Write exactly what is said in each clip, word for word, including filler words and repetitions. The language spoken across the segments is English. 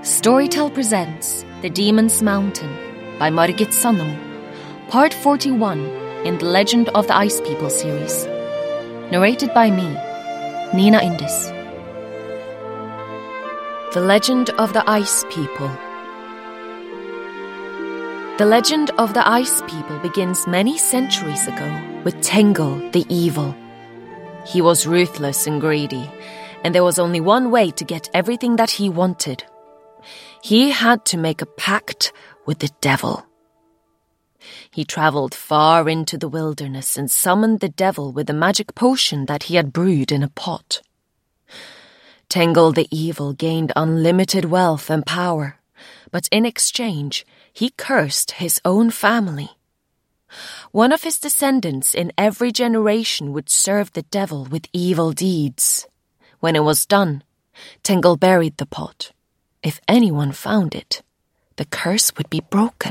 Storytel presents The Demon's Mountain by Margit Sandemo, Part forty-one in the Legend of the Ice People series. Narrated by me, Nina Indus. The Legend of the Ice People. The legend of the Ice People begins many centuries ago with Tengel the Evil. He was ruthless and greedy, and there was only one way to get everything that he wanted. He had to make a pact with the devil. He travelled far into the wilderness and summoned the devil with a magic potion that he had brewed in a pot. Tengel the Evil gained unlimited wealth and power, but in exchange, he cursed his own family. One of his descendants in every generation would serve the devil with evil deeds. When it was done, Tengel buried the pot. If anyone found it, the curse would be broken.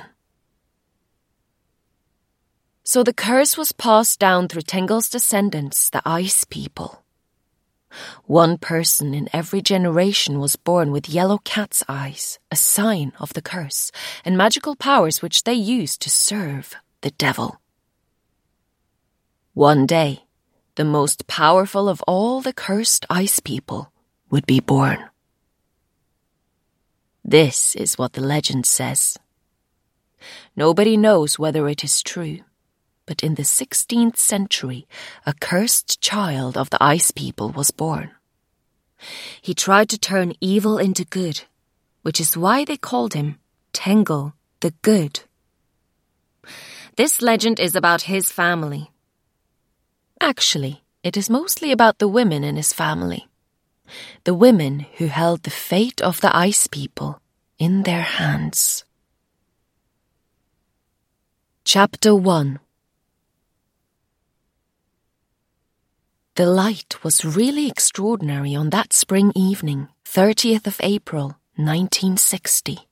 So the curse was passed down through Tengel's descendants, the Ice People. One person in every generation was born with yellow cat's eyes, a sign of the curse, and magical powers which they used to serve the devil. One day, the most powerful of all the cursed Ice People would be born. This is what the legend says. Nobody knows whether it is true, but in the sixteenth century, a cursed child of the Ice People was born. He tried to turn evil into good, which is why they called him Tengel the Good. This legend is about his family. Actually, it is mostly about the women in his family. The women who held the fate of the Ice People in their hands. Chapter one. The light was really extraordinary on that spring evening, thirtieth of April, nineteen sixty.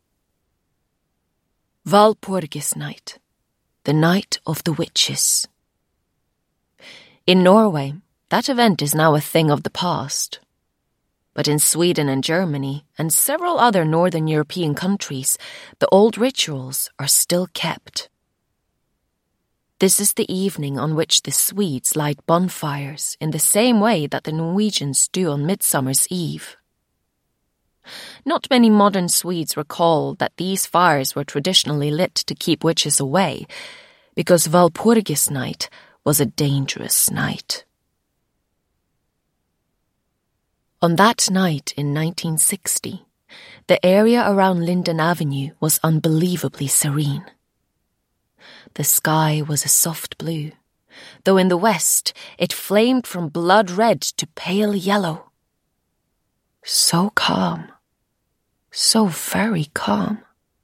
Valpurgis night, the night of the witches. In Norway, that event is now a thing of the past. But in Sweden and Germany, and several other northern European countries, the old rituals are still kept. This is the evening on which the Swedes light bonfires in the same way that the Norwegians do on Midsummer's Eve. Not many modern Swedes recall that these fires were traditionally lit to keep witches away, because Valpurgis night was a dangerous night. On that night in nineteen sixty, the area around Linden Avenue was unbelievably serene. The sky was a soft blue, though in the west it flamed from blood red to pale yellow. So calm, so very calm.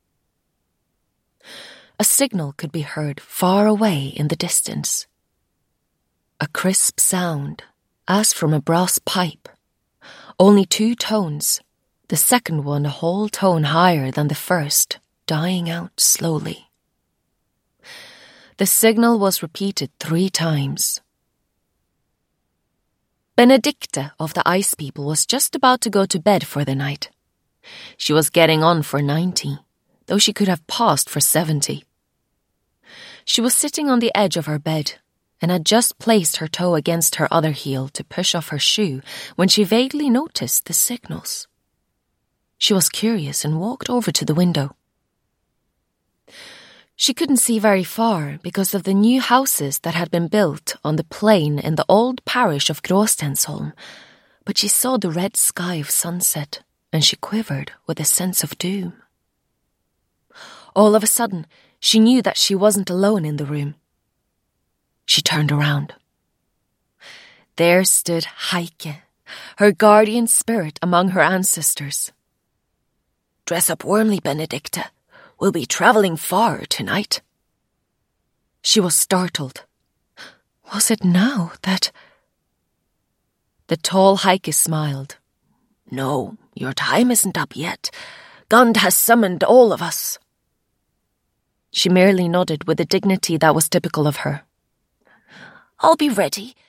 A signal could be heard far away in the distance. A crisp sound, as from a brass pipe. Only two tones, the second one a whole tone higher than the first, dying out slowly. The signal was repeated three times. Benedicte of the Ice People was just about to go to bed for the night. She was getting on for ninety, though she could have passed for seventy. She was sitting on the edge of her bed, and had just placed her toe against her other heel to push off her shoe when she vaguely noticed the signals. She was curious and walked over to the window. She couldn't see very far because of the new houses that had been built on the plain in the old parish of Gråstensholm, but she saw the red sky of sunset, and she quivered with a sense of doom. All of a sudden, she knew that she wasn't alone in the room. She turned around. There stood Heike, her guardian spirit among her ancestors. "Dress up warmly, Benedicte. We'll be travelling far tonight." She was startled. Was it now that... The tall Heike smiled. "No, your time isn't up yet. Gund has summoned all of us." She merely nodded with a dignity that was typical of her. "I'll be ready.